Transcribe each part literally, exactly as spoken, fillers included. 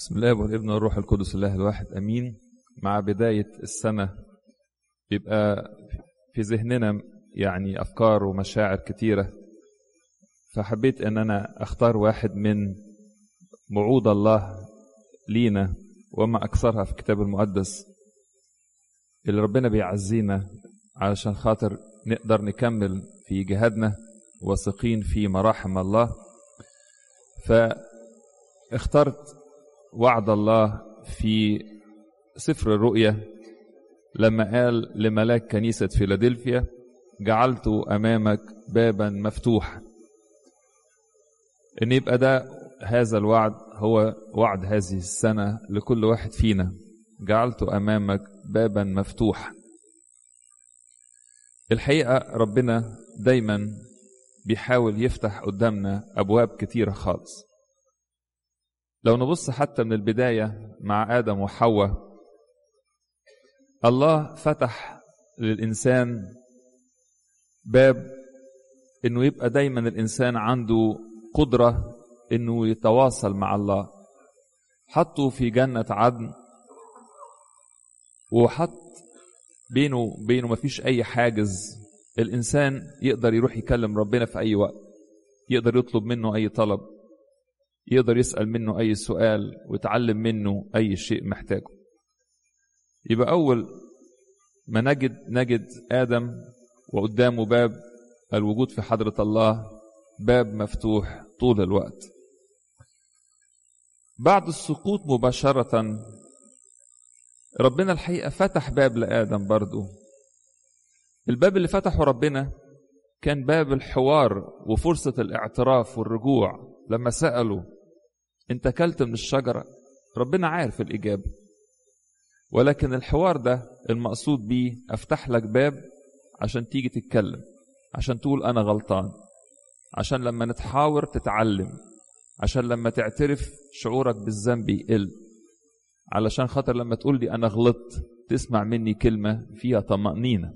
بسم الله والابن والروح القدس الله الواحد امين. مع بداية السنة بيبقى في ذهننا يعني افكار ومشاعر كتيرة، فحبيت ان انا اختار واحد من وعود الله لينا وما اكثرها في الكتاب المقدس اللي ربنا بيعزينا علشان خاطر نقدر نكمل في جهادنا واثقين في مراحم الله. فاخترت وعد الله في سفر الرؤيا لما قال لملاك كنيسة فيلادلفيا: جعلت أمامك بابا مفتوحا. إن يبقى ده هذا الوعد هو وعد هذه السنة لكل واحد فينا، جعلت أمامك بابا مفتوحا. الحقيقة ربنا دايما بيحاول يفتح قدامنا أبواب كتيرة خالص. لو نبص حتى من البداية مع آدم وحواء، الله فتح للإنسان باب إنه يبقى دايما الإنسان عنده قدرة إنه يتواصل مع الله. حطه في جنة عدن وحط بينه بينه مفيش أي حاجز. الإنسان يقدر يروح يكلم ربنا في أي وقت، يقدر يطلب منه أي طلب، يقدر يسأل منه أي سؤال ويتعلم منه أي شيء محتاجه. يبقى أول ما نجد نجد آدم وقدامه باب الوجود في حضرة الله، باب مفتوح طول الوقت. بعد السقوط مباشرة ربنا الحقيقة فتح باب لآدم برضو. الباب اللي فتحه ربنا كان باب الحوار وفرصة الاعتراف والرجوع. لما سألوا: انت أكلت من الشجرة؟ ربنا عارف الإجابة، ولكن الحوار ده المقصود بيه أفتح لك باب عشان تيجي تتكلم، عشان تقول أنا غلطان، عشان لما نتحاور تتعلم، عشان لما تعترف شعورك بالذنب يقل، علشان خاطر لما تقول لي أنا غلطت تسمع مني كلمة فيها طمأنينة.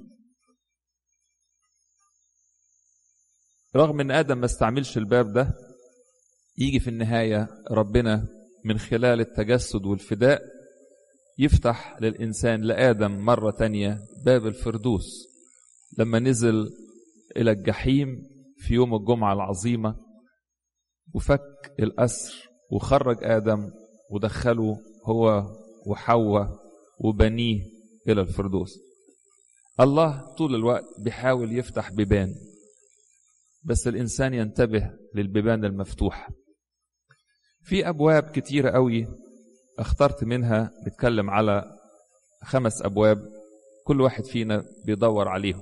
رغم ان آدم ما استعملش الباب ده، يجي في النهاية ربنا من خلال التجسد والفداء يفتح للإنسان لآدم مرة تانية باب الفردوس. لما نزل إلى الجحيم في يوم الجمعة العظيمة وفك الأسر وخرج آدم ودخله هو وحواء وبنيه إلى الفردوس. الله طول الوقت بيحاول يفتح بيبان، بس الإنسان ينتبه للبيبان المفتوحة. في أبواب كتيرة قوي اخترت منها نتكلم على خمس أبواب كل واحد فينا بيدور عليهم.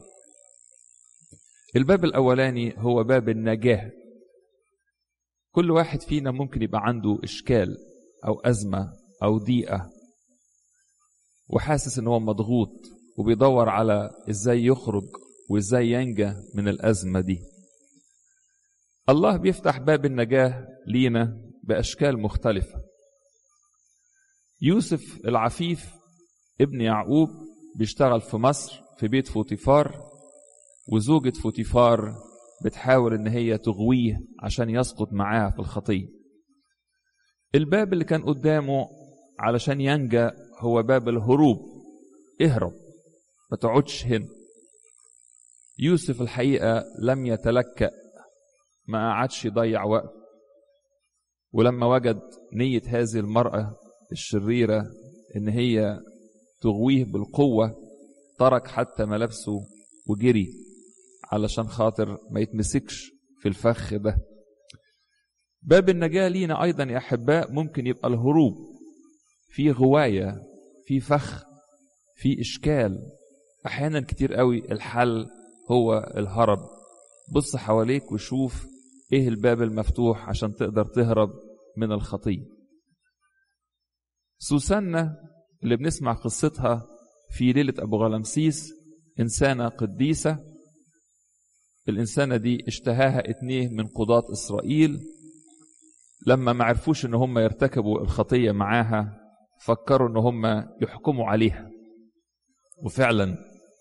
الباب الأولاني هو باب النجاة. كل واحد فينا ممكن يبقى عنده إشكال أو أزمة أو ضيقة وحاسس إن هو مضغوط وبيدور على إزاي يخرج وإزاي ينجى من الأزمة دي. الله بيفتح باب النجاة لينا بأشكال مختلفة. يوسف العفيف ابن يعقوب بيشتغل في مصر في بيت فوتيفار، وزوجة فوتيفار بتحاول ان هي تغويه عشان يسقط معاها في الخطية. الباب اللي كان قدامه علشان ينجى هو باب الهروب. اهرب، ما تقعدش هنا. يوسف الحقيقة لم يتلكأ، ما قعدش يضيع وقت، ولما وجد نية هذه المرأة الشريرة ان هي تغويه بالقوة ترك حتى ملابسه وجري علشان خاطر ما يتمسكش في الفخ ده. باب النجاة لينا ايضا يا احباء ممكن يبقى الهروب. في غواية، في فخ، في اشكال. احيانا كتير قوي الحل هو الهرب. بص حواليك وشوف ايه الباب المفتوح عشان تقدر تهرب من الخطية. سوسنة اللي بنسمع قصتها في ليلة أبو غلمسيس إنسانة قديسة. الإنسانة دي اشتهاها اتنين من قضاة إسرائيل، لما ما عرفوش ان هم يرتكبوا الخطية معاها فكروا ان هم يحكموا عليها، وفعلا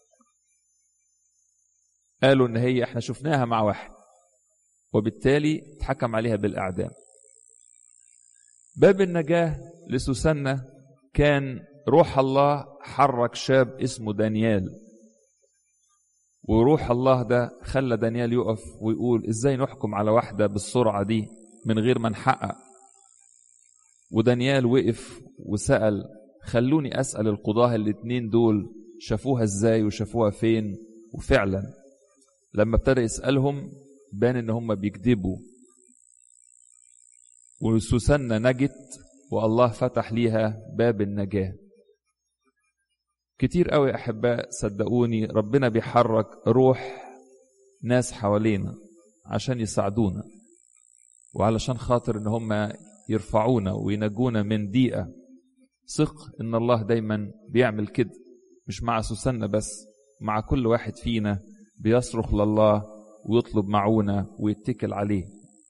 قالوا ان هي احنا شفناها مع واحد، وبالتالي اتحكم عليها بالإعدام. باب النجاة لسوسنة كان روح الله حرك شاب اسمه دانيال، وروح الله ده خلى دانيال يقف ويقول ازاي نحكم على واحدة بالسرعة دي من غير ما نحقق. ودانيال وقف وسأل خلوني أسأل القضاة الاتنين دول شافوها ازاي وشافوها فين. وفعلا لما ابتدى يسألهم بان ان هم بيكذبوا، وسوسنة نجت والله فتح ليها باب النجاة. كتير قوي أحباء صدقوني ربنا بيحرك روح ناس حوالينا عشان يساعدونا، وعلشان خاطر ان هم يرفعونا وينجونا من ضيقة. ثق ان الله دايما بيعمل كده، مش مع سوسنة بس، مع كل واحد فينا بيصرخ لله ويطلب معونة ويتكل عليه.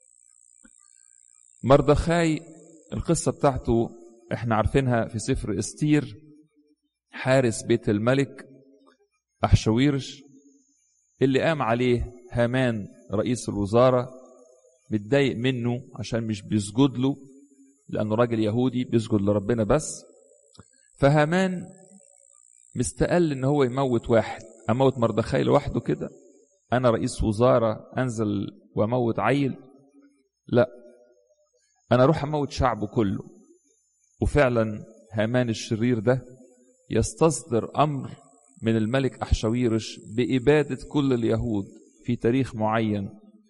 مردخاي القصة بتاعته احنا عارفينها في سفر استير. حارس بيت الملك أحشويرش اللي قام عليه هامان رئيس الوزارة، متضايق منه عشان مش بيسجد له لأنه راجل يهودي بيسجد لربنا بس. فهامان مستقل ان هو يموت واحد. اموت مردخاي لوحده كده؟ انا رئيس وزارة انزل واموت عيل؟ لا، انا اروح اموت شعبه كله. وفعلا هامان الشرير ده يستصدر امر من الملك أحشويرش بإبادة كل اليهود في تاريخ معين.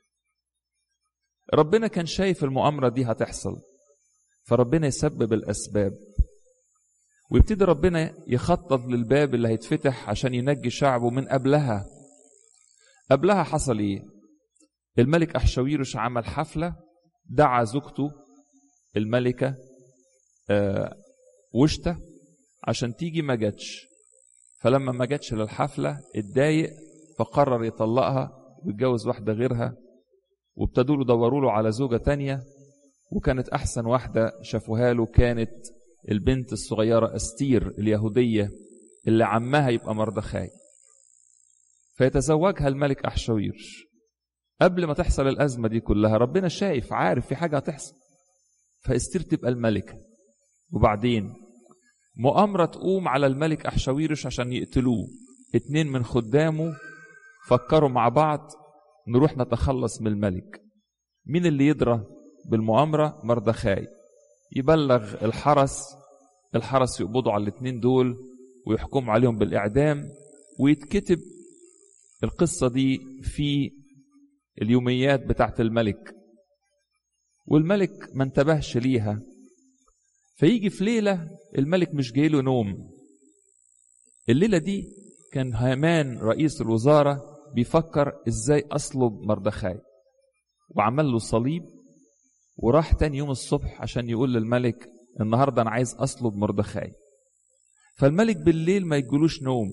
ربنا كان شايف المؤامرة دي هتحصل، فربنا يسبب الأسباب، ويبتدي ربنا يخطط للباب اللي هيتفتح عشان ينجي شعبه من قبلها. قبلها حصل ايه؟ الملك أحشويرش عمل حفلة، دعا زوجته الملكة آه وشته عشان تيجي، ما جاتش. فلما ما جاتش للحفلة اتضايق، فقرر يطلقها ويتجوز واحدة غيرها. وابتدوا له دوروا له على زوجة تانية، وكانت أحسن واحدة شافوها له كانت البنت الصغيرة أستير اليهودية اللي عمها يبقى مردخاي. فيتزوجها الملك أحشويرش. قبل ما تحصل الأزمة دي كلها ربنا شايف عارف في حاجة هتحصل، فأستير تبقى الملكة. وبعدين مؤامرة تقوم على الملك أحشويرش عشان يقتلوه. اتنين من خدامه فكروا مع بعض نروح نتخلص من الملك. مين اللي يدرى بالمؤامرة؟ مردخاي. يبلغ الحرس، الحرس يقبضوا على الاتنين دول ويحكموا عليهم بالإعدام، ويتكتب القصة دي في اليوميات بتاعت الملك. والملك ما انتبهش ليها. فيجي في ليلة الملك مش جايله نوم. الليلة دي كان هامان رئيس الوزارة بيفكر ازاي اصلب مردخاي، وعمل له صليب، وراح تاني يوم الصبح عشان يقول للملك النهاردة انا عايز اصلب مردخاي. فالملك بالليل ما يجلوش نوم،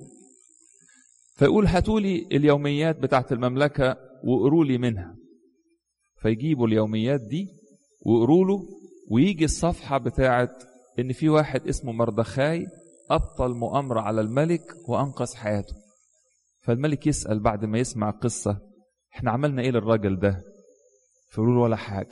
فيقول هاتولي اليوميات بتاعت المملكة وقروا لي منها. فيجيبوا اليوميات دي وقروا له، ويجي الصفحة بتاعت ان في واحد اسمه مردخاي ابطل مؤامرة على الملك وانقذ حياته. فالملك يسأل بعد ما يسمع القصة احنا عملنا ايه للراجل ده؟ فيقولوا له ولا حاجة.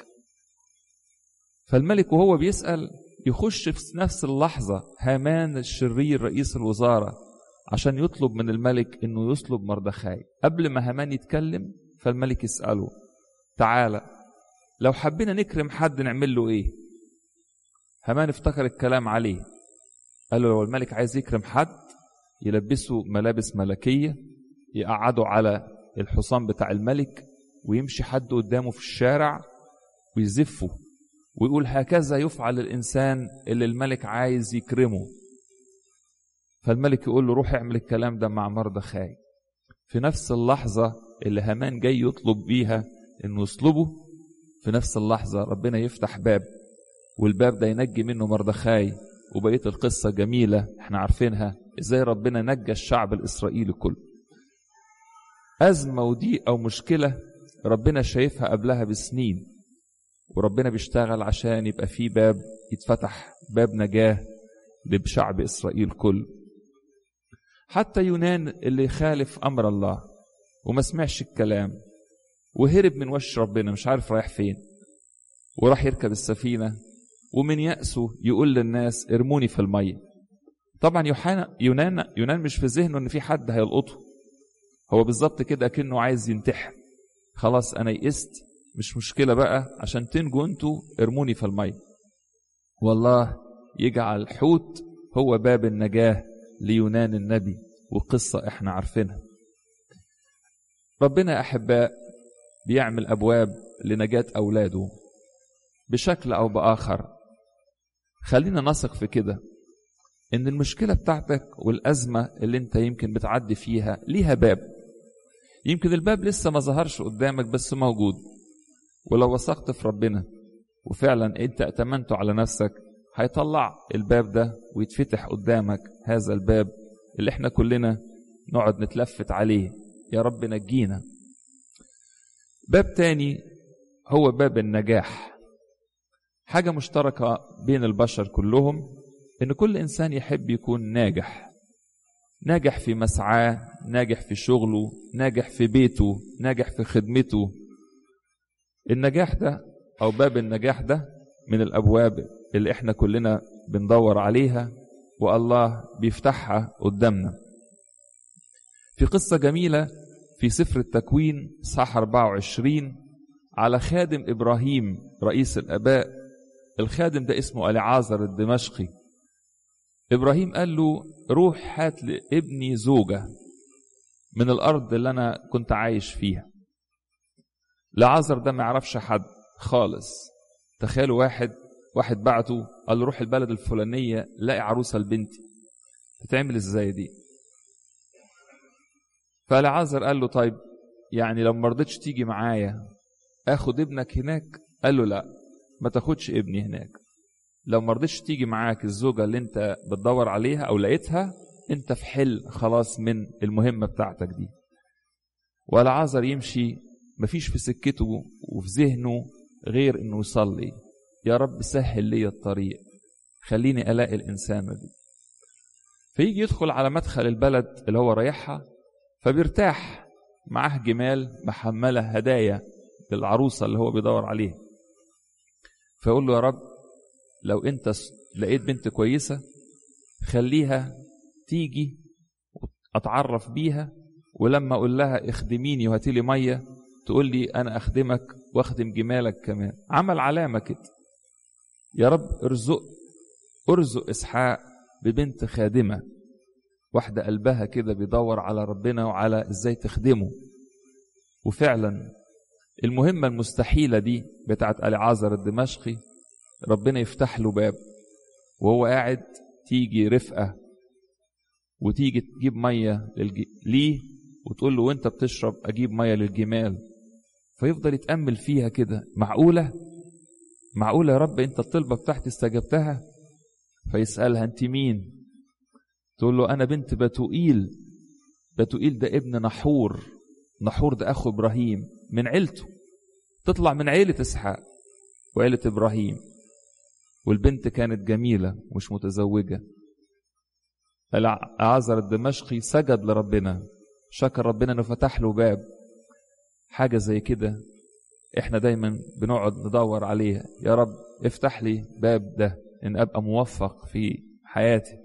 فالملك وهو بيسأل يخش في نفس اللحظة هامان الشرير رئيس الوزارة عشان يطلب من الملك انه يصلب مردخاي. قبل ما هامان يتكلم فالملك يسأله تعالى لو حبينا نكرم حد نعمل له ايه؟ هامان افتكر الكلام عليه، قال له لو الملك عايز يكرم حد يلبسه ملابس ملكية، يقعده على الحصان بتاع الملك، ويمشي حد قدامه في الشارع ويزفه ويقول هكذا يفعل الإنسان اللي الملك عايز يكرمه. فالملك يقول له روح اعمل الكلام ده مع مردخاي. في نفس اللحظة اللي هامان جاي يطلب بيها انه يصلبه، في نفس اللحظة ربنا يفتح باب، والباب ده ينجي منه مردخاي. وبقية القصة جميلة احنا عارفينها ازاي ربنا نجى الشعب الإسرائيلي كله. أزمة ودي أو مشكلة ربنا شايفها قبلها بسنين، وربنا بيشتغل عشان يبقى في باب يتفتح، باب نجاة لشعب إسرائيل كله. حتى يونان اللي خالف أمر الله وما سمعش الكلام وهرب من وش ربنا، مش عارف رايح فين، وراح يركب السفينة ومن يأسه يقول للناس ارموني في المية. طبعا يوحنا يونان يونان مش في ذهنه ان في حد هيلقطه، هو بالظبط كده كأنه عايز ينتحر. خلاص انا يئست، مش مشكلة بقى، عشان تنجوا انتوا ارموني في المية. والله يجعل الحوت هو باب النجاة ليونان النبي، وقصة احنا عارفينها. ربنا أحباء بيعمل أبواب لنجاة أولاده بشكل أو بآخر. خلينا نثق في كده، إن المشكلة بتاعتك والأزمة اللي انت يمكن بتعدي فيها ليها باب. يمكن الباب لسه ما ظهرش قدامك بس موجود، ولو وثقت في ربنا وفعلا انت اتمنته على نفسك هيطلع الباب ده ويتفتح قدامك هذا الباب اللي احنا كلنا نقعد نتلفت عليه، يا رب نجينا. باب تاني هو باب النجاح، حاجة مشتركة بين البشر كلهم، ان كل انسان يحب يكون ناجح، ناجح في مسعاه، ناجح في شغله، ناجح في بيته، ناجح في خدمته. النجاح ده او باب النجاح ده من الابواب اللي احنا كلنا بندور عليها، والله بيفتحها قدامنا. في قصة جميلة في سفر التكوين صح أربعة وعشرين على خادم إبراهيم رئيس الآباء. الخادم ده اسمه أليعازر الدمشقي. إبراهيم قال له روح هات لابني زوجة من الأرض اللي أنا كنت عايش فيها. لعازر ده ما يعرفش حد خالص. تخيلوا واحد واحد بعته قال له روح البلد الفلانية لاقي عروسة لبنتي، تتعمل ازاي دي؟ فلعازر قال له طيب يعني لو ما رضيتش تيجي معايا اخد ابنك هناك؟ قال له لا، ما تاخدش ابني هناك. لو ما رضيتش تيجي معاك الزوجة اللي انت بتدور عليها او لقيتها، انت في حل خلاص من المهمة بتاعتك دي. ولعازر يمشي مفيش في سكته وفي ذهنه غير انه يصلي، يا رب سهل لي الطريق، خليني الاقي الانسانة دي. فيجي يدخل على مدخل البلد اللي هو رايحها، فبيرتاح، معاه جمال محملة هدايا للعروسة اللي هو بيدور عليها. فيقول له يا رب لو انت لقيت بنت كويسة خليها تيجي اتعرف بيها، ولما اقول لها اخدميني وهاتي لي ميه تقول لي انا اخدمك واخدم جمالك كمان. عمل علامة كده. يا رب ارزق ارزق اسحاق ببنت خادمة، واحدة قلبها كده بيدور على ربنا وعلى ازاي تخدمه. وفعلا المهمة المستحيلة دي بتاعت أليعازر الدمشقي ربنا يفتح له باب، وهو قاعد تيجي رفقة وتيجي تجيب مية للج... ليه وتقول له وانت بتشرب اجيب مية للجمال. فيفضل يتأمل فيها كده، معقولة معقولة يا رب انت الطلبة بتاعتي استجبتها؟ فيسألها انت مين؟ تقول له انا بنت بتوئيل. بتوئيل ده ابن نحور، نحور ده اخو ابراهيم، من عيلته، تطلع من عيلة اسحاق وعيلة ابراهيم. والبنت كانت جميلة مش متزوجة. أليعازر الدمشقي سجد لربنا، شكر ربنا انه فتح له باب. حاجة زي كده احنا دايما بنقعد ندور عليها، يا رب افتح لي باب ده ان ابقى موفق في حياتي.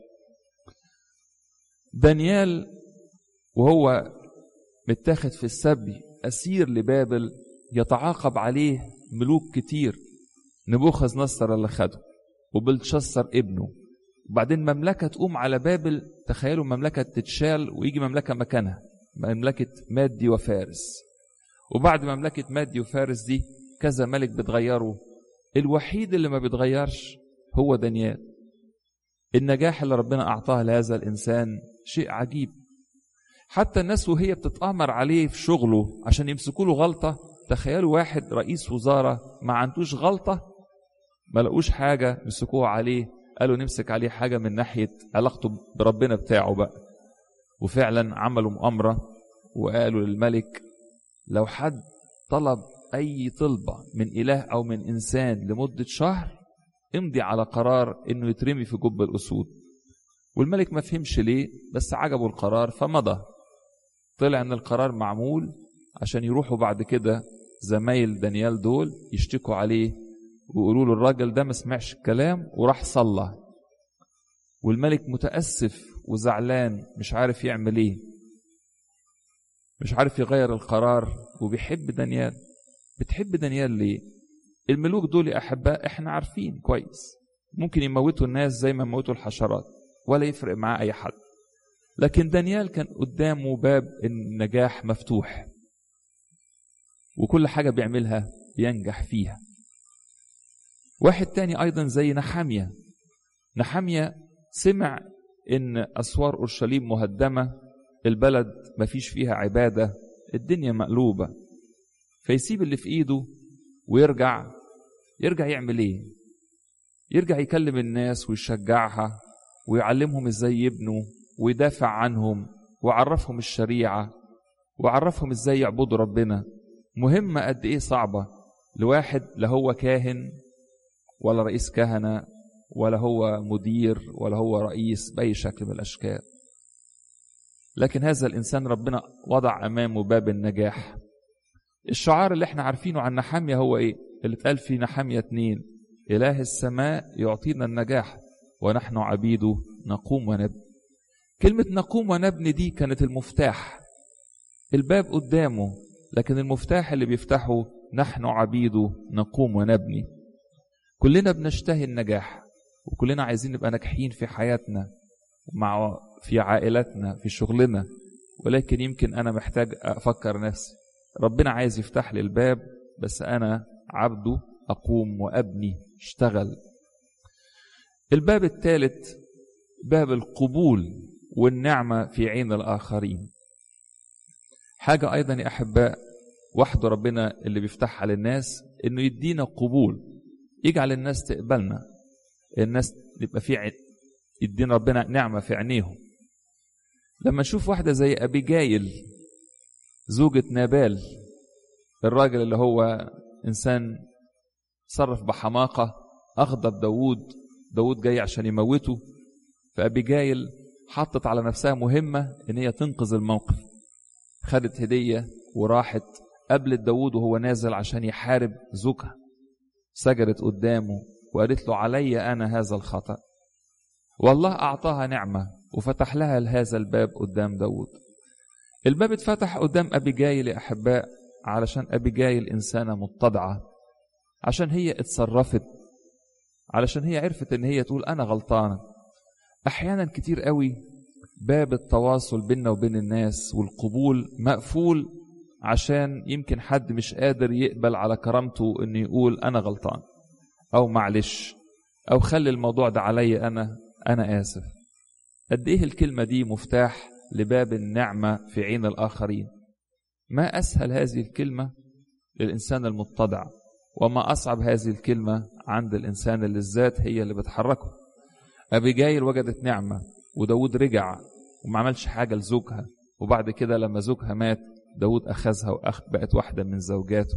دانيال وهو متاخد في السبي اسير لبابل، يتعاقب عليه ملوك كتير، نبوخذ نصر اللي خده وبلتشصر ابنه، وبعدين مملكة تقوم على بابل. تخيلوا مملكة تتشال ويجي مملكة مكانها، مملكة مادي وفارس. وبعد مملكة مادي وفارس دي كذا ملك بتغيره، الوحيد اللي ما بيتغيرش هو دانيال. النجاح اللي ربنا أعطاه لهذا الإنسان شيء عجيب. حتى الناس وهي بتتآمر عليه في شغله عشان يمسكوا له غلطة، تخيلوا واحد رئيس وزارة ما عندوش غلطة، ما لقوش حاجة مسكوه عليه، قالوا نمسك عليه حاجة من ناحية علاقته بربنا بتاعه بقى. وفعلا عملوا مؤامرة وقالوا للملك لو حد طلب أي طلبة من إله أو من إنسان لمدة شهر امضي على قرار إنه يترمي في جب الأسود. والملك ما فهمش ليه، بس عجبه القرار فمضى. طلع ان القرار معمول عشان يروحوا بعد كده زمايل دانيال دول يشتكوا عليه ويقولوا له الراجل ده ما سمعش الكلام وراح صلى، والملك متأسف وزعلان مش عارف يعمل ايه، مش عارف يغير القرار، وبيحب دانيال. بتحب دانيال ليه؟ الملوك دول يا أحباء احنا عارفين كويس ممكن يموتوا الناس زي ما موتوا الحشرات ولا يفرق معاه أي حد، لكن دانيال كان قدامه باب النجاح مفتوح، وكل حاجة بيعملها بينجح فيها. واحد تاني أيضا زي نحمية. نحمية سمع إن أسوار أورشليم مهدمة، البلد مفيش فيها عبادة، الدنيا مقلوبة، فيسيب اللي في إيده ويرجع. يرجع يعمل إيه؟ يرجع يكلم الناس ويشجعها ويعلمهم إزاي يبنوا ويدافع عنهم ويعرفهم الشريعة ويعرفهم إزاي يعبدوا ربنا. مهمة قد إيه صعبة لواحد لا هو كاهن ولا رئيس كهنة ولا هو مدير ولا هو رئيس بأي شكل من الأشكال، لكن هذا الإنسان ربنا وضع أمامه باب النجاح. الشعار اللي احنا عارفينه عن نحمية هو إيه؟ اللي اتقال في نحمية اتنين: إله السماء يعطينا النجاح ونحن عبيده نقوم ونبني. كلمة نقوم ونبني دي كانت المفتاح، الباب قدامه، لكن المفتاح اللي بيفتحه نحن عبيده نقوم ونبني. كلنا بنشتهي النجاح، وكلنا عايزين نبقى ناجحين في حياتنا، مع في عائلتنا، في شغلنا، ولكن يمكن أنا محتاج أفكر نفسي، ربنا عايز يفتح لي الباب بس أنا عبده أقوم وأبني اشتغل. الباب الثالث باب القبول والنعمة في عين الآخرين. حاجة أيضا يا أحباء وحده ربنا اللي بيفتحها للناس، إنه يدينا قبول، يجعل الناس تقبلنا، الناس يبقى في يدينا ربنا نعمة في عينيهم. لما نشوف واحدة زي أبيجايل زوجة نابال، الراجل اللي هو إنسان صرف بحماقة، أغضب داود، داود جاي عشان يموته، فأبيجايل حطت على نفسها مهمة إن هي تنقذ الموقف، خدت هدية وراحت قبلت داود وهو نازل عشان يحارب زوجها، سجدت قدامه وقالت له علي أنا هذا الخطأ، والله أعطاها نعمة وفتح لها هذا الباب قدام داود. الباب اتفتح قدام أبيجايل يا أحباء علشان أبيجايل إنسانة متضعة، عشان هي اتصرفت، علشان هي عرفت إن هي تقول أنا غلطانة. أحيانا كتير قوي باب التواصل بيننا وبين الناس والقبول مقفول، عشان يمكن حد مش قادر يقبل على كرامته إنه يقول أنا غلطان أو معلش أو خلي الموضوع ده علي أنا أنا آسف. قد إيه الكلمة دي مفتاح لباب النعمة في عين الآخرين. ما أسهل هذه الكلمة للإنسان المتضع، وما أصعب هذه الكلمة عند الإنسان اللي الذات هي اللي بتحركه. أبيجايل وجدت نعمة وداود رجع وما عملش حاجة لزوجها، وبعد كده لما زوجها مات داود أخذها وبقت واحدة من زوجاته.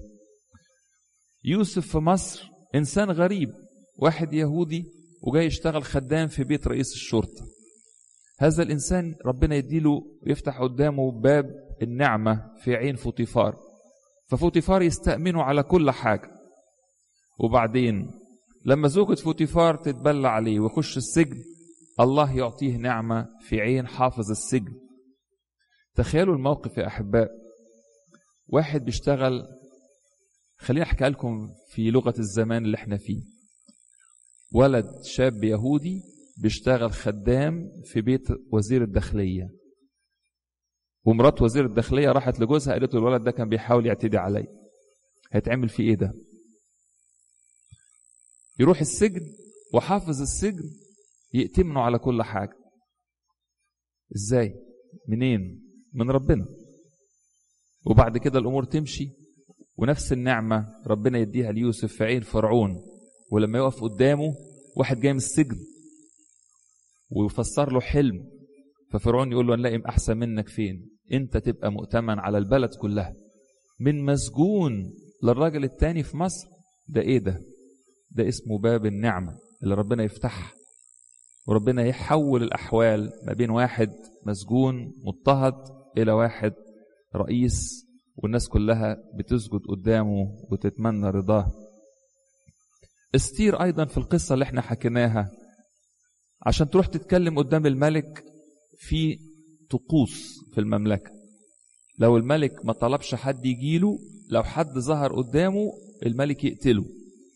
يوسف في مصر إنسان غريب، واحد يهودي وجاي يشتغل خدام في بيت رئيس الشرطة. هذا الإنسان ربنا يديله يفتح قدامه باب النعمة في عين فوطيفار، ففوطيفار يستأمنه على كل حاجة. وبعدين لما زوجة فوطيفار تتبلى عليه ويخش السجن، الله يعطيه نعمة في عين حافظ السجن. تخيلوا الموقف يا أحباء، واحد بيشتغل، خليني أحكي لكم في لغة الزمان اللي احنا فيه، ولد شاب يهودي بيشتغل خدام في بيت وزير الداخلية، ومرات وزير الداخلية راحت لجوزها قالت له الولد ده كان بيحاول يعتدي علي، هيتعمل فيه ايه ده؟ يروح السجن وحافظ السجن يأتمنه على كل حاجة. ازاي؟ منين؟ من ربنا. وبعد كده الأمور تمشي، ونفس النعمة ربنا يديها ليوسف في عين فرعون، ولما يقف قدامه واحد جاي من السجن ويفسر له حلم، ففرعون يقول له نلاقي أحسن منك فين؟ انت تبقى مؤتمن على البلد كلها، من مسجون للراجل التاني في مصر. ده ايه ده؟ ده اسمه باب النعمة اللي ربنا يفتحها، وربنا يحول الأحوال ما بين واحد مسجون مضطهد إلى واحد رئيس والناس كلها بتسجد قدامه وتتمنى رضاه. استير أيضا في القصة اللي احنا حكيناها عشان تروح تتكلم قدام الملك في طقوس في المملكة. لو الملك ما طلبش حد يجيله، لو حد ظهر قدامه الملك يقتله.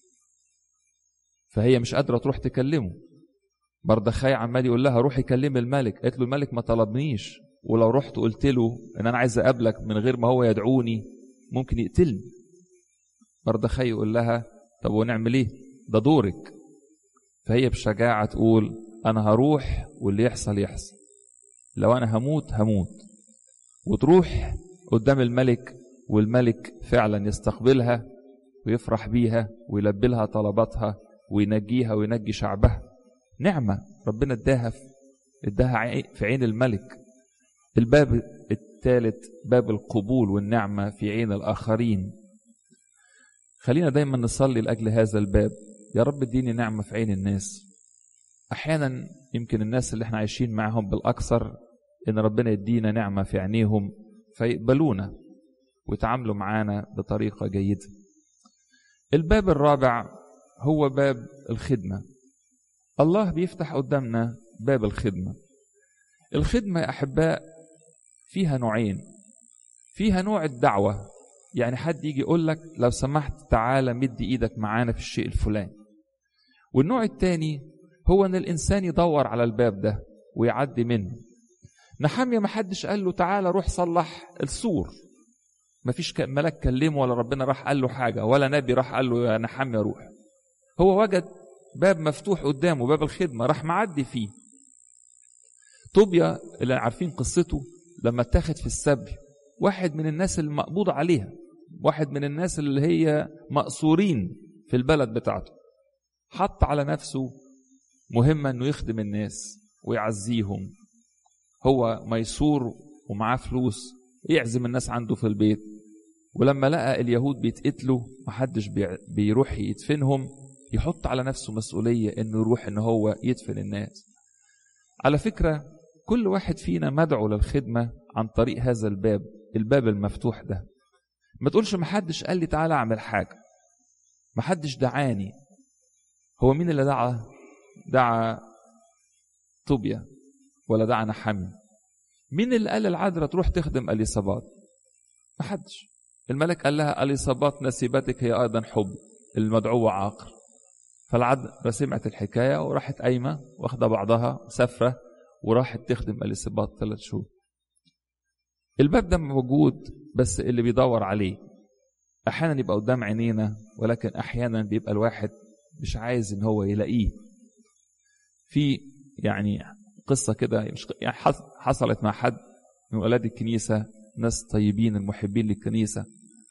فهي مش قادرة تروح تكلمه. مردخاي عمال يقول لها روحي كلمي الملك. قالت له الملك ما طلبنيش، ولو رحت قلت له ان انا عايز اقابلك من غير ما هو يدعوني ممكن يقتلني. مردخاي يقول لها طب ونعمل ايه؟ ده دورك. فهي بشجاعة تقول انا هروح واللي يحصل يحصل، لو انا هموت هموت. وتروح قدام الملك، والملك فعلا يستقبلها ويفرح بيها ويلبي لها طلباتها وينجيها وينجي شعبها. نعمة ربنا اداها اداها في عين الملك. الباب الثالث باب القبول والنعمة في عين الآخرين. خلينا دايما نصلي لأجل هذا الباب، يا رب اديني نعمة في عين الناس. أحيانا يمكن الناس اللي احنا عايشين معهم بالأكثر إن ربنا يدينا نعمة في عينيهم فيقبلونا ويتعاملوا معانا بطريقة جيدة. الباب الرابع هو باب الخدمة. الله بيفتح قدامنا باب الخدمة. الخدمة يا أحباء فيها نوعين. فيها نوع الدعوة، يعني حد يجي يقول لك لو سمحت تعالى مد ايدك معانا في الشيء الفلاني. والنوع الثاني هو ان الانسان يدور على الباب ده ويعدي منه. نحمية ما حدش قال له تعالى روح صلح السور، ما فيش ملاك كلمه ولا ربنا راح قال له حاجة ولا نبي راح قال له يا نحمية روح. هو وجد باب مفتوح قدامه، باب الخدمة، راح معدي فيه. طوبيا اللي عارفين قصته لما اتاخد في السبي، واحد من الناس اللي مقبوض عليها، واحد من الناس اللي هي مأسورين في البلد بتاعته، حط على نفسه مهمة انه يخدم الناس ويعزيهم. هو ميسور ومعاه فلوس، يعزم الناس عنده في البيت. ولما لقى اليهود بيتقتلوا محدش بيروح يدفنهم، يحط على نفسه مسؤولية انه يروح ان هو يدفن الناس. على فكرة كل واحد فينا مدعو للخدمة عن طريق هذا الباب، الباب المفتوح ده. ما تقولش محدش قال لي تعالى اعمل حاجة، محدش دعاني. هو مين اللي دعا؟ دعا طوبيا ولا دعا نحمية؟ مين اللي قال العذراء تروح تخدم اليصابات؟ محدش. الملك قال لها اليصابات نسيبتك هي ايضا حب، المدعوة عاقر. فالعذراء سمعت الحكاية وراحت قايمة واخده بعضها سفرة وراحت تخدم اليصابات ثلاث شهور. الباب ده موجود، بس اللي بيدور عليه احيانا يبقى قدام عينينا، ولكن احيانا بيبقى الواحد مش عايز ان هو يلاقيه. في يعني قصة كده يعني حصلت مع حد من ولاد الكنيسة، ناس طيبين المحبين للكنيسة.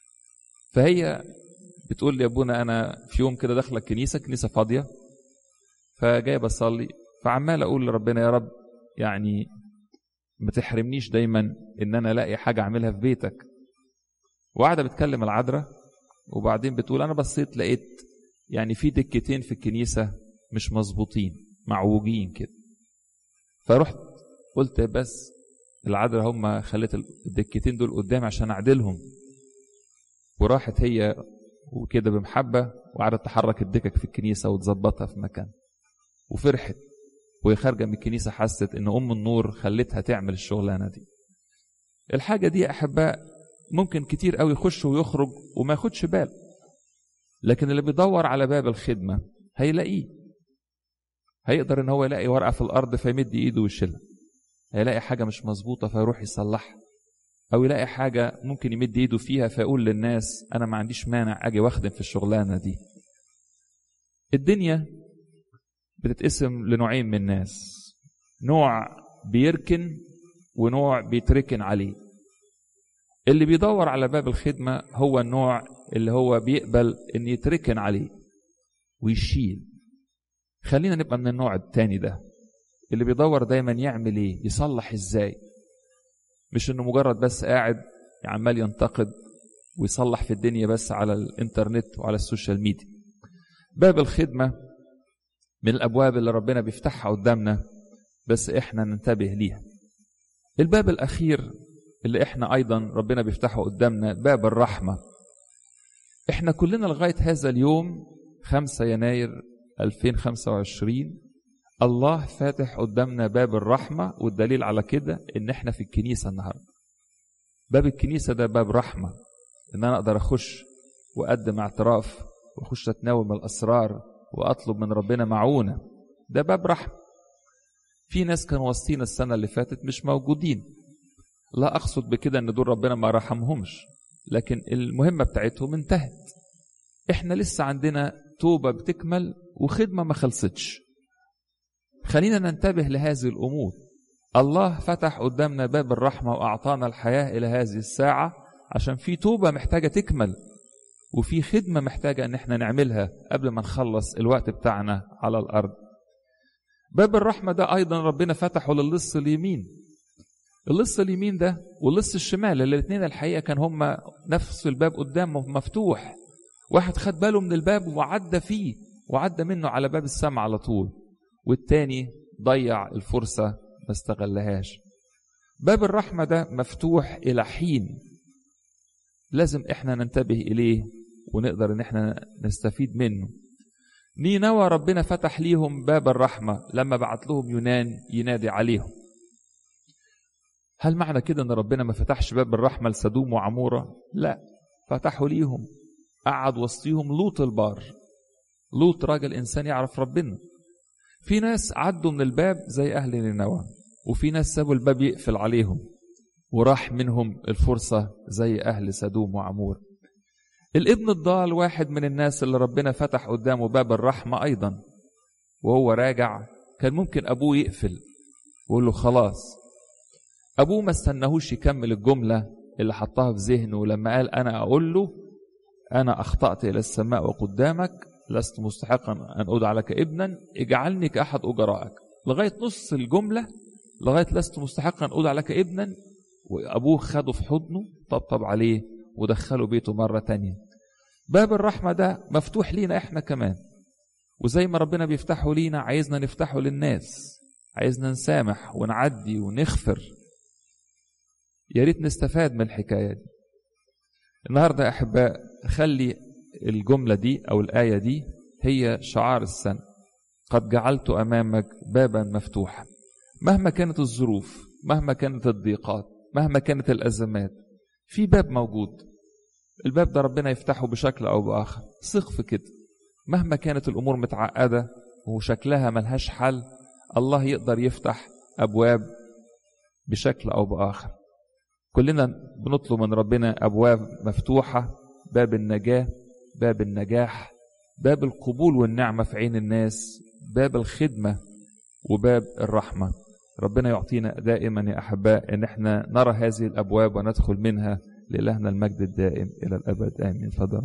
فهي بتقول لي يا ابونا انا في يوم كده داخله الكنيسة، كنيسة فاضية، فجاي بصلي، فعمال اقول لربنا يا رب يعني ما تحرمنيش دايما ان انا الاقي حاجة اعملها في بيتك. وقاعدة بتكلم العذراء، وبعدين بتقول انا بصيت لقيت يعني في دكتين في الكنيسة مش مظبوطين، معوجين كده. فرحت قلت بس العذراء هم خلت الدكتين دول قدامي عشان اعدلهم. وراحت هي وكده بمحبة وقعدت تحرك الدكك في الكنيسة وتظبطها في مكان، وفرحت. وهي خارجة من الكنيسة حست ان ام النور خلتها تعمل الشغلانة دي. الحاجة دي يا احباء ممكن كتير قوي يخش ويخرج وما ياخدش بال، لكن اللي بيدور على باب الخدمة هيلاقيه. هيقدر ان هو يلاقي ورقة في الارض فيمد ايده ويشيلها، هيلاقي حاجة مش مظبوطة فيروح يصلحها، او يلاقي حاجة ممكن يمد ايده فيها فيقول للناس انا ما عنديش مانع اجي واخدم في الشغلانة دي. الدنيا بتتقسم لنوعين من الناس، نوع بيركن ونوع بيتركن عليه. اللي بيدور على باب الخدمة هو النوع اللي هو بيقبل ان يتركن عليه ويشيل. خلينا نبقى من النوع التاني ده، اللي بيدور دايما يعمل ايه، يصلح ازاي، مش انه مجرد بس قاعد عمال ينتقد ويصلح في الدنيا بس على الانترنت وعلى السوشيال ميديا. باب الخدمة من الابواب اللي ربنا بيفتحها قدامنا، بس احنا ننتبه ليها. الباب الاخير اللي احنا ايضا ربنا بيفتحه قدامنا باب الرحمة. احنا كلنا لغاية هذا اليوم خمسة يناير ألفين وخمسة وعشرين الله فاتح قدامنا باب الرحمة، والدليل على كده ان احنا في الكنيسة النهاردة. باب الكنيسة ده باب رحمة، ان انا اقدر اخش واقدم اعتراف واخش اتناول من الاسرار واطلب من ربنا معونة. ده باب رحمة. في ناس كانوا وسطينا السنة اللي فاتت مش موجودين، لا اقصد بكده ان دول ربنا ما رحمهمش، لكن المهمة بتاعتهم انتهت. احنا لسه عندنا توبة بتكمل وخدمة ما خلصتش. خلينا ننتبه لهذه الأمور. الله فتح قدامنا باب الرحمة وأعطانا الحياة إلى هذه الساعة عشان في توبة محتاجة تكمل، وفي خدمة محتاجة أن احنا نعملها قبل ما نخلص الوقت بتاعنا على الأرض. باب الرحمة ده أيضا ربنا فتحه للص اليمين. اللص اليمين ده واللص الشمال الاثنين الحقيقة كان هما نفس الباب قدامه مفتوح. واحد خد باله من الباب وعدى فيه وعدى منه على باب السماء على طول، والتاني ضيع الفرصة ما استغلهاش. باب الرحمة ده مفتوح إلى حين، لازم احنا ننتبه إليه ونقدر ان احنا نستفيد منه. نينوى ربنا فتح ليهم باب الرحمة لما بعت لهم يونان ينادي عليهم. هل معنى كده ان ربنا ما فتحش باب الرحمة لسدوم وعمورة؟ لا، فتحوا ليهم. قعد وسطيهم لوط البار. لوط راجل إنسان يعرف ربنا. في ناس عدوا من الباب زي أهل نينوى، وفي ناس سابوا الباب يقفل عليهم وراح منهم الفرصة زي أهل سدوم وعمور. الابن الضال واحد من الناس اللي ربنا فتح قدامه باب الرحمة أيضا، وهو راجع كان ممكن أبوه يقفل ويقول له خلاص. أبوه ما استناهوش يكمل الجملة اللي حطها في ذهنه لما قال أنا أقول له أنا أخطأت إلى السماء وقدامك، لست مستحقا أن أدعى لك ابنا، اجعلني كأحد أجرائك. لغاية نص الجملة، لغاية لست مستحقا أن أدعى لك ابنا، وأبوه خده في حضنه طبطب عليه ودخله بيته مرة تانية. باب الرحمة ده مفتوح لينا إحنا كمان، وزي ما ربنا بيفتحه لينا عايزنا نفتحه للناس، عايزنا نسامح ونعدي ونغفر. يا ريت نستفاد من الحكاية دي. النهاردة يا أحباء خلي الجملة دي أو الآية دي هي شعار السنة. قد جعلت أمامك بابا مفتوحا. مهما كانت الظروف، مهما كانت الضيقات، مهما كانت الأزمات، في باب موجود. الباب ده ربنا يفتحه بشكل أو بآخر. ثق في كده. مهما كانت الأمور متعقدة وشكلها ملهاش حل، الله يقدر يفتح أبواب بشكل أو بآخر. كلنا بنطلب من ربنا أبواب مفتوحة، باب النجاة، باب النجاح، باب القبول والنعمة في عين الناس، باب الخدمة، وباب الرحمة. ربنا يعطينا دائما يا أحباء إن احنا نرى هذه الأبواب وندخل منها. لإلهنا المجد الدائم إلى الأبد آمين. فضل